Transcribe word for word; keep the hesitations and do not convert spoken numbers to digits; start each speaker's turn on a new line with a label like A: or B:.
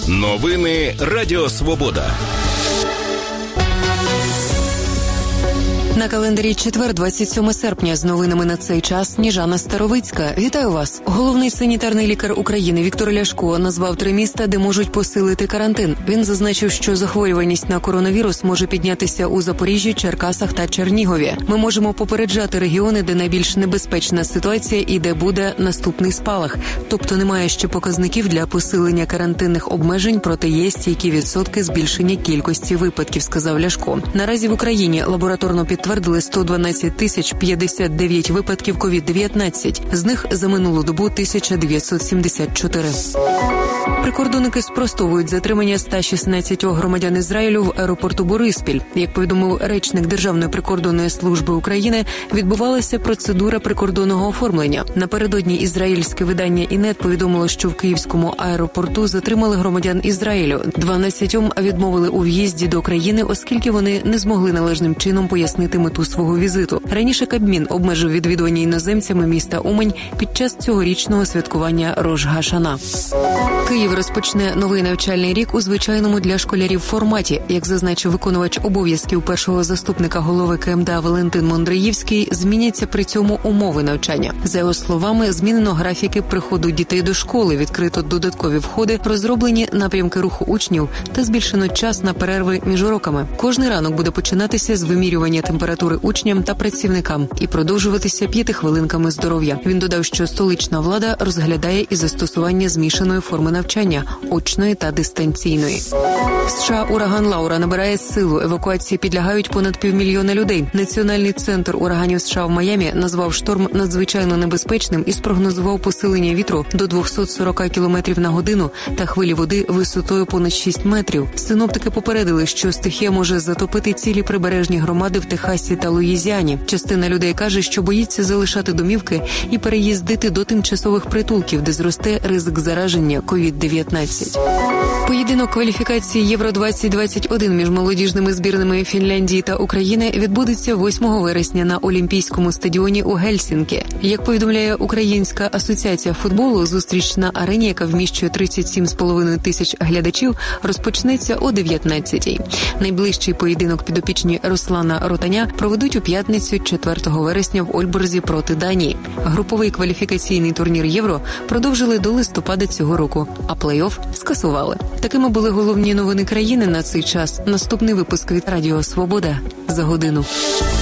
A: Новини Радіо Свобода.
B: На календарі четвер, двадцять сьоме серпня. З новинами на цей час Сніжана Старовицька. Вітаю вас. Головний санітарний лікар України Віктор Ляшко назвав три міста, де можуть посилити карантин. Він зазначив, що захворюваність на коронавірус може піднятися у Запоріжжі, Черкасах та Чернігові. Ми можемо попереджати регіони, де найбільш небезпечна ситуація і де буде наступний спалах. Тобто немає ще показників для посилення карантинних обмежень, проте є стійкі відсотки збільшення кількості випадків, сказав Ляшко. Наразі в Україні лабораторно підтвердили Підтвердили сто дванадцять тисяч п'ятдесят дев'ять випадків ковід дев'ятнадцять. З них за минулу добу тисяча дев'ятсот сімдесят чотири. Прикордонники спростовують затримання ста шістнадцяти громадян Ізраїлю в аеропорту Бориспіль. Як повідомив речник Державної прикордонної служби України, відбувалася процедура прикордонного оформлення. Напередодні ізраїльське видання «Інет» повідомило, що в київському аеропорту затримали громадян Ізраїлю. дванадцятьом відмовили у в'їзді до країни, оскільки вони не змогли належним чином пояснити мету свого візиту. Раніше Кабмін обмежив відвідування іноземцями міста Умань під час цьогорічного святкування Рош га-Шана. Київ розпочне новий навчальний рік у звичайному для школярів форматі. Як зазначив виконувач обов'язків першого заступника голови ка ем де а Валентин Мондриївський, зміняться при цьому умови навчання. За його словами, змінено графіки приходу дітей до школи, відкрито додаткові входи, розроблені напрямки руху учнів та збільшено час на перерви між уроками. Кожний ранок буде починатися з вимірювання температури учням та працівникам і продовжуватися п'яти хвилинками здоров'я. Він додав, що столична влада розглядає і застосування змішаної форми навчання – очної та дистанційної. В США ураган Лаура набирає силу. Евакуації підлягають понад півмільйона людей. Національний центр ураганів США в Майамі назвав шторм надзвичайно небезпечним і спрогнозував посилення вітру до двісті сорок кілометрів на годину та хвилі води висотою понад шість метрів. Синоптики попередили, що стихія може затопити цілі прибережні громади в Техасі та Луїзіані. Частина людей каже, що боїться залишати домівки і переїздити до тимчасових притулків, де зросте ризик зараження ковід дев'ятнадцять. Поєдинок кваліфікації Євро двадцять двадцять один між молодіжними збірними Фінляндії та України відбудеться восьмого вересня на Олімпійському стадіоні у Гельсінкі. Як повідомляє Українська асоціація футболу, зустріч на арені, яка вміщує тридцять сім з половиною тисяч глядачів, розпочнеться о дев'ятнадцятій. Найближчий поєдинок підопічні Руслана Ротаня проведуть у п'ятницю четвертого вересня в Ольборзі проти Данії. Груповий кваліфікаційний турнір Євро продовжили до листопада цього року, а плей-офф скасували. Такими були головні новини країни на цей час. Наступний випуск від Радіо Свобода за годину.